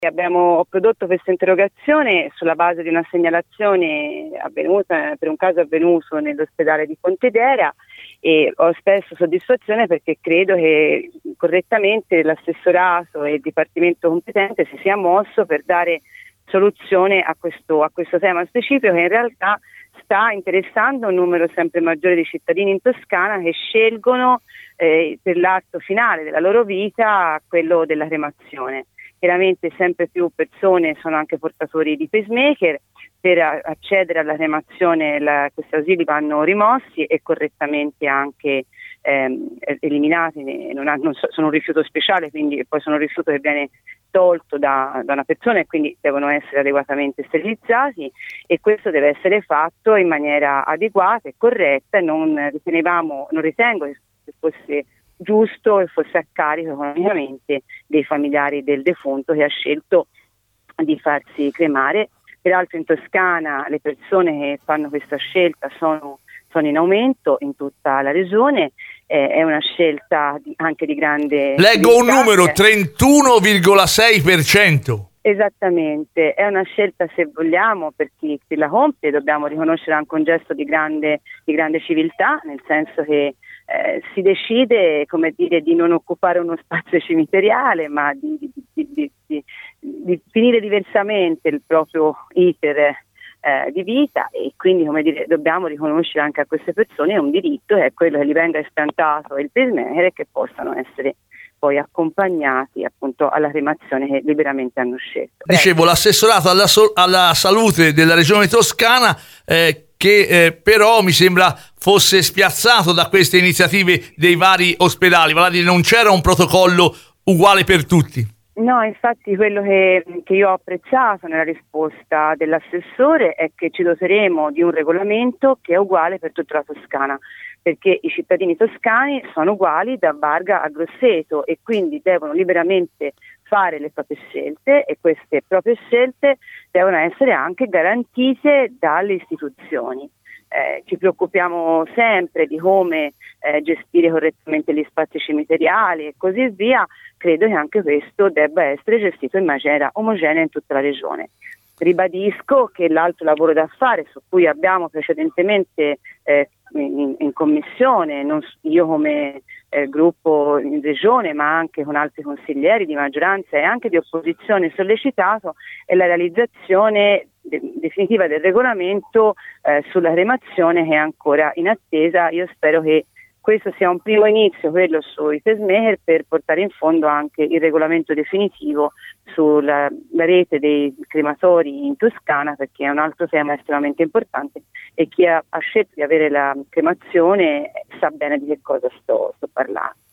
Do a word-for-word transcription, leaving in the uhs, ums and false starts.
Abbiamo ho prodotto questa interrogazione sulla base di una segnalazione avvenuta per un caso avvenuto nell'ospedale di Pontedera e ho espresso soddisfazione perché credo che correttamente l'assessorato e il dipartimento competente si sia mosso per dare soluzione a questo, a questo tema specifico che in realtà sta interessando un numero sempre maggiore di cittadini in Toscana che scelgono eh, per l'atto finale della loro vita quello della cremazione. Chiaramente sempre più persone sono anche portatori di pacemaker, per accedere alla cremazione la, questi ausili vanno rimossi e correttamente anche ehm, eliminati, non ha, non so, sono un rifiuto speciale, quindi poi sono un rifiuto che viene tolto da, da una persona e quindi devono essere adeguatamente sterilizzati e questo deve essere fatto in maniera adeguata e corretta e non ritenevamo, non ritengo che fosse giusto e fosse a carico economicamente dei familiari del defunto che ha scelto di farsi cremare. Peraltro in Toscana le persone che fanno questa scelta sono, sono in aumento in tutta la regione, eh, è una scelta di, anche di grande... Leggo un numero, trentuno virgola sei per cento. Esattamente, è una scelta, se vogliamo, per chi, chi la compie, dobbiamo riconoscere anche un gesto di grande, di grande civiltà, nel senso che eh, si decide, come dire, di non occupare uno spazio cimiteriale, ma di, di, di, di, di finire diversamente il proprio iter eh, di vita e quindi, come dire, dobbiamo riconoscere anche a queste persone un diritto che è quello che gli venga espiantato il pacemaker e che possano essere poi accompagnati appunto alla cremazione che liberamente hanno scelto. Dicevo, l'assessorato alla, so- alla salute della regione toscana eh, che eh, però mi sembra fosse spiazzato da queste iniziative dei vari ospedali, vale a dire non c'era un protocollo uguale per tutti. No, infatti quello che, che io ho apprezzato nella risposta dell'assessore è che ci doteremo di un regolamento che è uguale per tutta la Toscana, perché i cittadini toscani sono uguali da Barga a Grosseto e quindi devono liberamente fare le proprie scelte e queste proprie scelte devono essere anche garantite dalle istituzioni. Eh, ci preoccupiamo sempre di come eh, gestire correttamente gli spazi cimiteriali e così via, credo che anche questo debba essere gestito in maniera omogenea in tutta la regione. Ribadisco che l'altro lavoro da fare, su cui abbiamo precedentemente eh, in, in commissione, non io come eh, gruppo in regione, ma anche con altri consiglieri di maggioranza e anche di opposizione sollecitato, è la realizzazione de- definitiva del regolamento eh, sulla cremazione che è ancora in attesa. Io spero che questo sia un primo inizio, quello sui pacemaker, per portare in fondo anche il regolamento definitivo sulla la rete dei crematori in Toscana, perché è un altro tema estremamente importante e chi ha, ha scelto di avere la cremazione sa bene di che cosa sto, sto parlando.